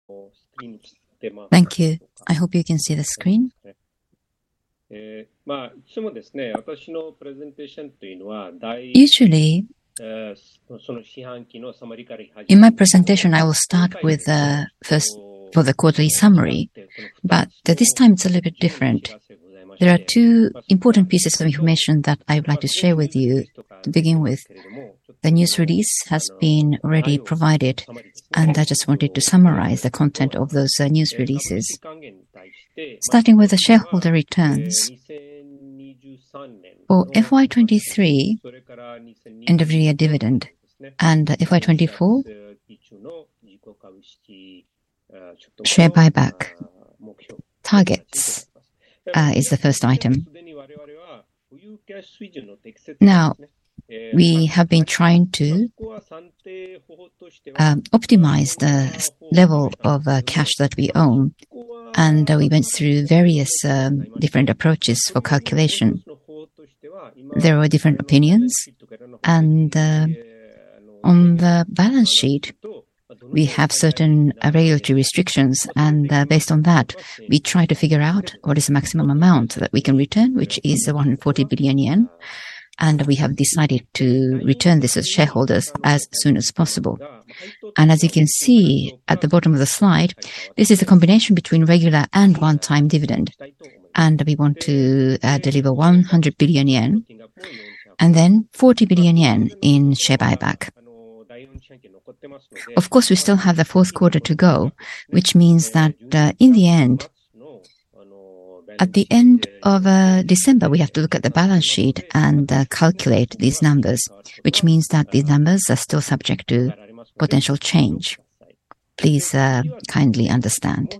Thank you. I hope you can see the screen. Usually, in my presentation, I will start with first for the quarterly summary, but this time it's a little bit different. There are two important pieces of information that I would like to share with you. To begin with, the news release has been already provided, and I just wanted to summarize the content of those news releases. Starting with the shareholder returns. For FY23, end of the year dividend, and FY24, share buyback targets is the first item. Now, we have been trying to optimize the level of cash that we own, and we went through various different approaches for calculation. There were different opinions, and on the balance sheet, we have certain regulatory restrictions, and based on that, we try to figure out what is the maximum amount that we can return, which is 140 billion yen. And we have decided to return this as shareholders as soon as possible. And as you can see at the bottom of the slide, this is a combination between regular and one-time dividend. And we want to deliver 100 billion yen and then 40 billion yen in share buyback. Of course, we still have the fourth quarter to go, which means that in the end, at the end of December, we have to look at the balance sheet and calculate these numbers, which means that these numbers are still subject to potential change. Please kindly understand.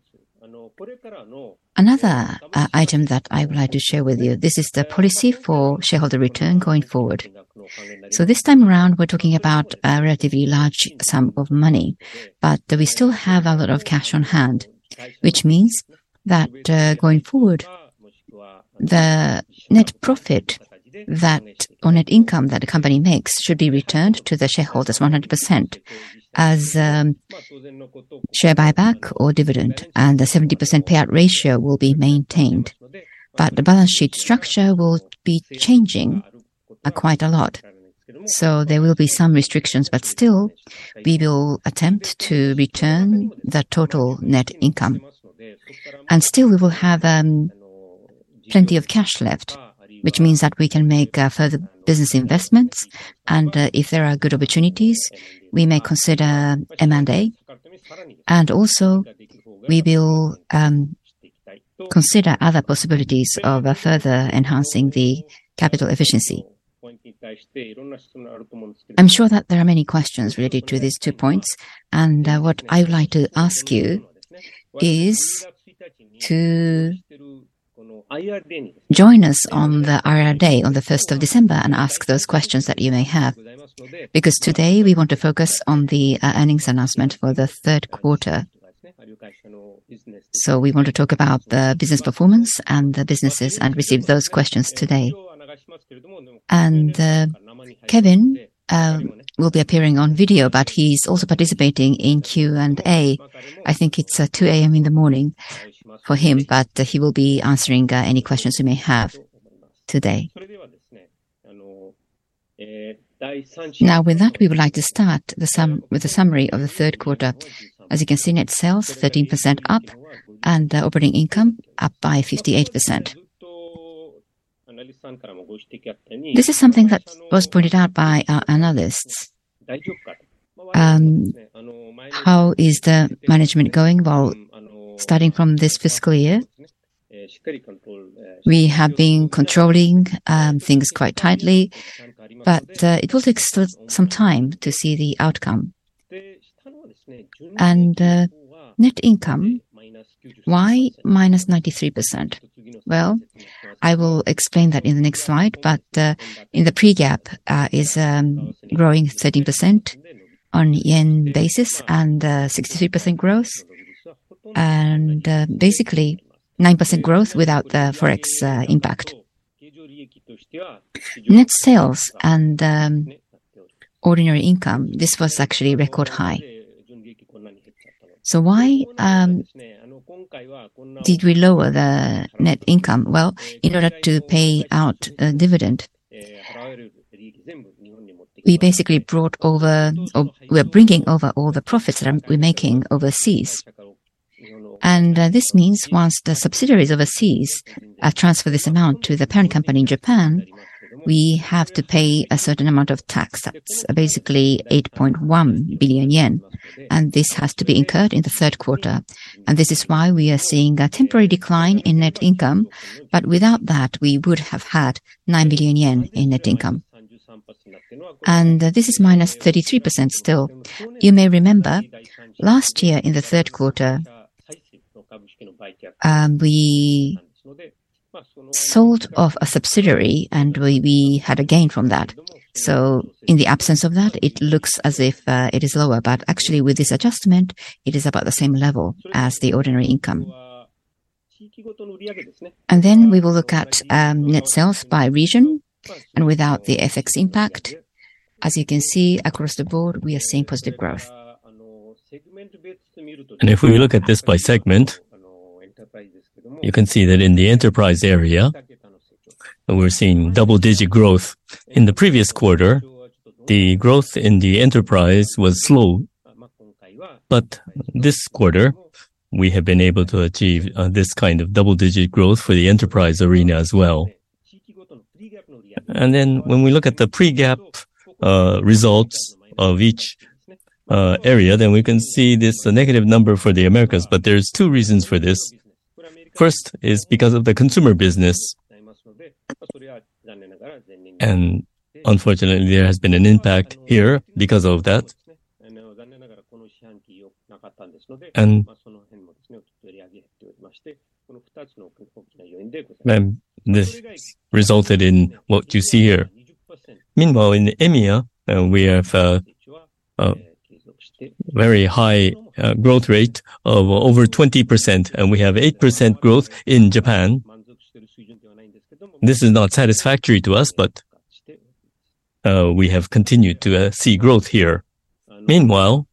Another item that I would like to share with you, this is the policy for shareholder return going forward. So this time around, we're talking about a relatively large sum of money, but we still have a lot of cash on hand, which means that going forward, the net profit or net income that the company makes should be returned to the shareholders 100% as share buyback or dividend, and the 70% payout ratio will be maintained. But the balance sheet structure will be changing quite a lot. So there will be some restrictions, but still, we will attempt to return the total net income. And still we will have plenty of cash left, which means that we can make further business investments. And if there are good opportunities, we may consider M&A. And also, we will consider other possibilities of further enhancing the capital efficiency. I'm sure that there are many questions related to these 2 points. And what I would like to ask you is to join us on the IR Day on the 1st of December and ask those questions that you may have. Because today we want to focus on the earnings announcement for the third quarter. So we want to talk about the business performance and the businesses and receive those questions today. And Kevin will be appearing on video, but he's also participating in Q&A. I think it's 2 a.m. in the morning for him, but he will be answering any questions you may have today. Now, with that, we would like to start with the summary of the third quarter. As you can see, net sales 13% up, and operating income up by 58%. This is something that was pointed out by our analysts. How is the management going? Well, starting from this fiscal year, we have been controlling things quite tightly, but it will take some time to see the outcome. And net income, why minus 93%? Well, I will explain that in the next slide, but in the pre-GAAP is growing 13% on yen basis and 63% growth, and basically 9% growth without the Forex impact. Net sales and ordinary income, this was actually record high. So why did we lower the net income? Well, in order to pay out a dividend, we basically brought over, or we're bringing over all the profits that we're making overseas. And this means once the subsidiaries overseas transfer this amount to the parent company in Japan, we have to pay a certain amount of tax. That's basically 8.1 billion yen. And this has to be incurred in the third quarter. And this is why we are seeing a temporary decline in net income. But without that, we would have had 9 billion yen in net income. And this is minus 33% still. You may remember last year in the third quarter, we sold off a subsidiary and we had a gain from that. So in the absence of that, it looks as if it is lower, but actually with this adjustment, it is about the same level as the ordinary income. And then we will look at net sales by region and without the FX impact. As you can see, across the board, we are seeing positive growth. And if we look at this by segment, you can see that in the enterprise area, we're seeing double-digit growth. In the previous quarter, the growth in the enterprise was slow. But this quarter, we have been able to achieve this kind of double-digit growth for the enterprise arena as well. And then when we look at the pre-GAAP results of each area, then we can see this negative number for the Americas. But there's two reasons for this. First is because of the consumer business. And unfortunately, there has been an impact here because of that. And this resulted in what you see here. Meanwhile, in EMEA, we have a very high growth rate of over 20%, and we have 8% growth in Japan. This is not satisfactory to us, but we have continued to see growth here. Meanwhile,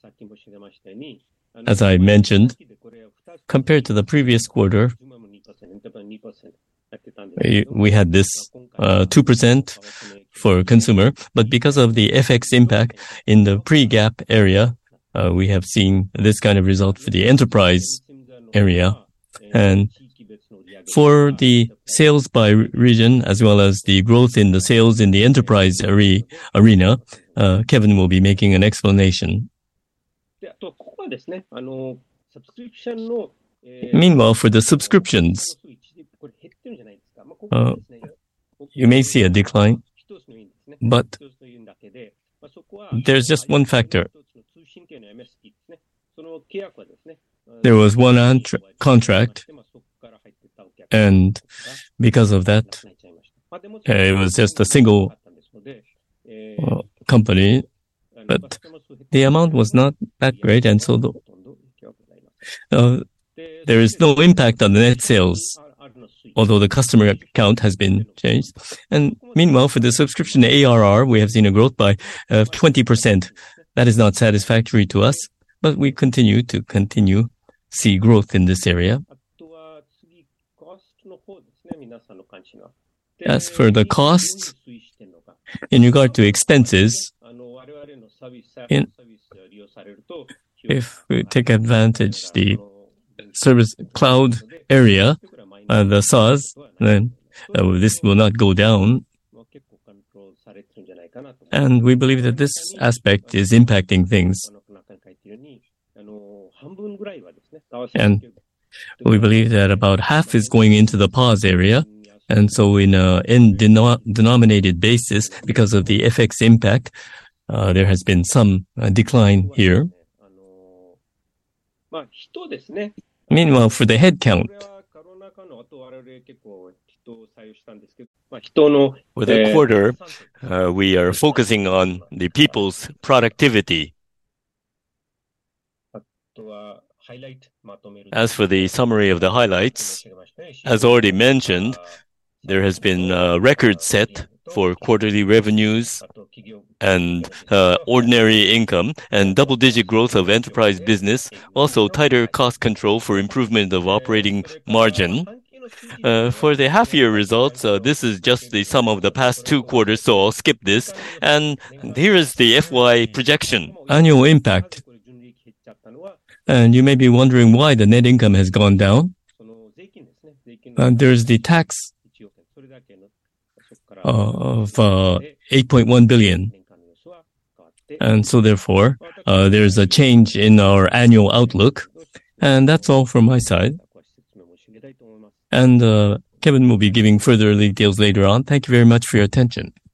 as I mentioned, compared to the previous quarter, we had this 2% for consumer, but because of the FX impact in the pre-GAAP area, we have seen this kind of result for the enterprise area. And for the sales by region, as well as the growth in the sales in the enterprise arena, Kevin will be making an explanation. Meanwhile, for the subscriptions, you may see a decline, but there's just one factor. There was one contract, and because of that, it was just a single company, but the amount was not that great, and so there is no impact on the net sales, although the customer count has been changed. And meanwhile, for the subscription ARR, we have seen a growth by 20%. That is not satisfactory to us, but we continue to see growth in this area. As for the costs, in regard to expenses, if we take advantage the service cloud area, the SaaS, then this will not go down. And we believe that this aspect is impacting things. And we believe that about half is going into the pause area. And so in a denominated basis, because of the FX impact, there has been some decline here. Meanwhile, for the head count, for the quarter, we are focusing on the people's productivity. As for the summary of the highlights, as already mentioned, there has been a record set for quarterly revenues and ordinary income, and double-digit growth of enterprise business, also tighter cost control for improvement of operating margin. For the half-year results, this is just the sum of the past 2 quarters, so I'll skip this. And here is the FY projection, annual impact. And you may be wondering why the net income has gone down. There's the tax of 8.1 billion. And so therefore, there's a change in our annual outlook. And that's all from my side. And Kevin will be giving further details later on. Thank you very much for your attention.